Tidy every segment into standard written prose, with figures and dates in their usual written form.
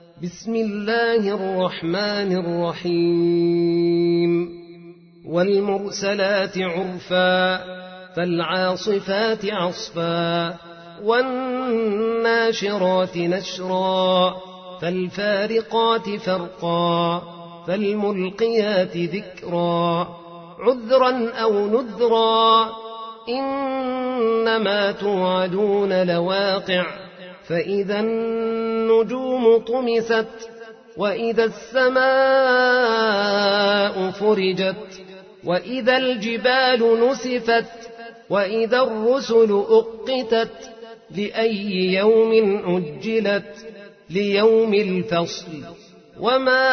بسم الله الرحمن الرحيم والمرسلات عرفا فالعاصفات عصفا والناشرات نشرا فالفارقات فرقا فالملقيات ذكرا عذرا أو نذرا إنما توعدون لواقع فإذا النجوم طمست وإذا السماء فرجت وإذا الجبال نسفت وإذا الرسل أقتت لأي يوم أجلت ليوم الفصل وما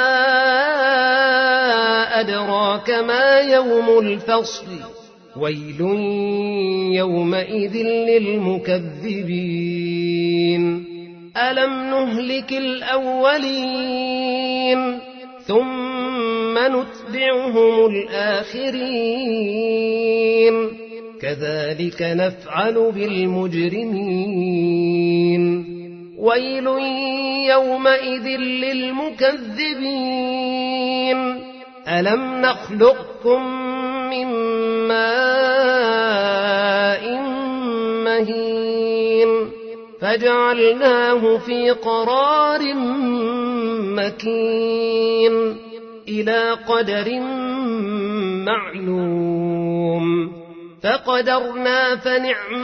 أدراك ما يوم الفصل ويل يومئذ للمكذبين ألم نهلك الأولين ثم نتبعهم الآخرين كذلك نفعل بالمجرمين ويل يومئذ للمكذبين ألم نخلقكم من ماء مهين فجعلناه في قرار مكين إلى قدر معلوم فقدرنا فنعم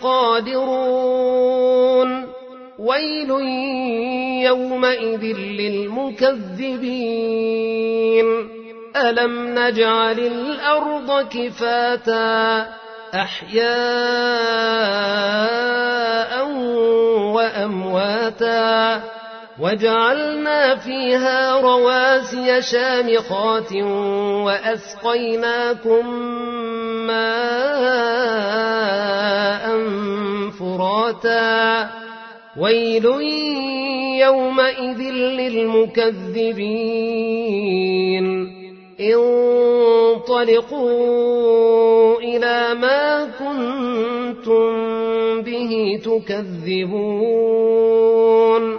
القادرون ويل يومئذ للمكذبين ألم نجعل الأرض كفاتا أحياء وأمواتا وجعلنا فيها رواسي شامخات وأسقيناكم ماء فراتا ويل يومئذ للمكذبين انطلقوا إلى ما كنتم به تكذبون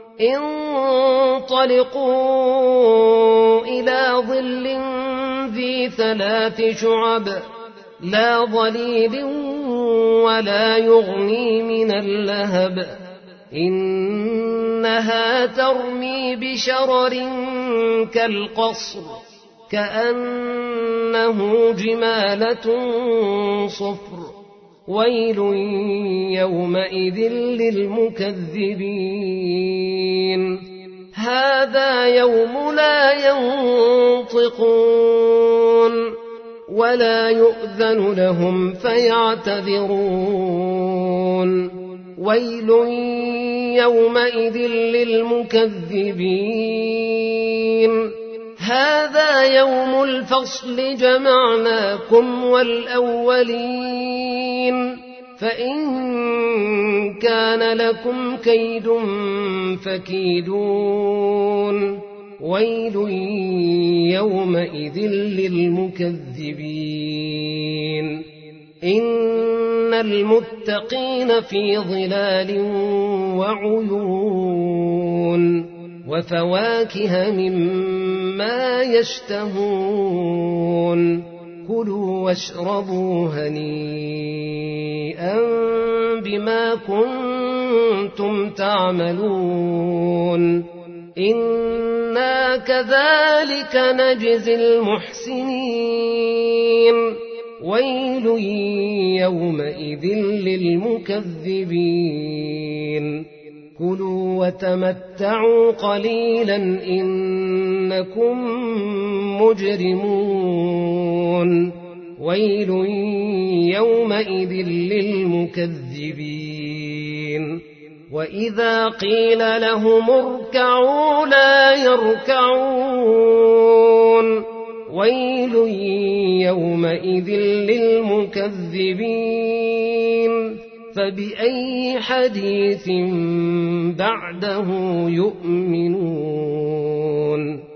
انطلقوا إلى ظل ذي 3 شعب لا ظليل ولا يغني من اللهب إنها ترمي بشرر كالقصر كأنه جمالة صفر ويل يومئذ للمكذبين هذا يوم لا ينطقون ولا يؤذن لهم فيعتذرون ويل يومئذ للمكذبين هذا يوم الفصل جمعناكم والأولين فإن كان لكم كيد فكيدون ويل يومئذ للمكذبين إن المتقين في ظلال وعيون وفواكه مما يشتهون كلوا واشربوا هنيئا بما كنتم تعملون إنا كذلك نجزي المحسنين ويل يومئذ للمكذبين كلوا وتمتعوا قليلا إنكم مجرمون ويل يومئذ للمكذبين وإذا قيل لهم اركعوا لا يركعون ويل يومئذ للمكذبين فبأي حديث بعده يؤمنون